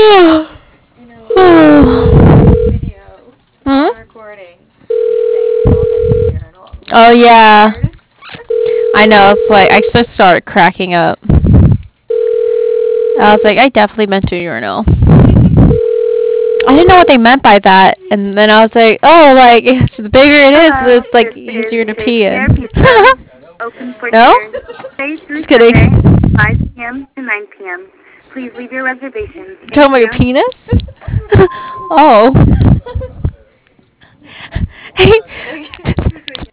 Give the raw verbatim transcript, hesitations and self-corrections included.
You know, uh, video Hmm? on recording. You saying vomit in the urinal. Oh yeah. Weird. I know. It's like I just started cracking up. I was like, I definitely meant to urinal. I didn't know what they meant by that, and then I was like, oh, like it's the bigger it is, Hello, it's like this is easier to pee in. Daycare Pizza, open for No? today Tuesday through Just kidding. Sunday, five p m to nine p m Please leave your reservations. You talking Thank about your you. penis? Oh. Hey,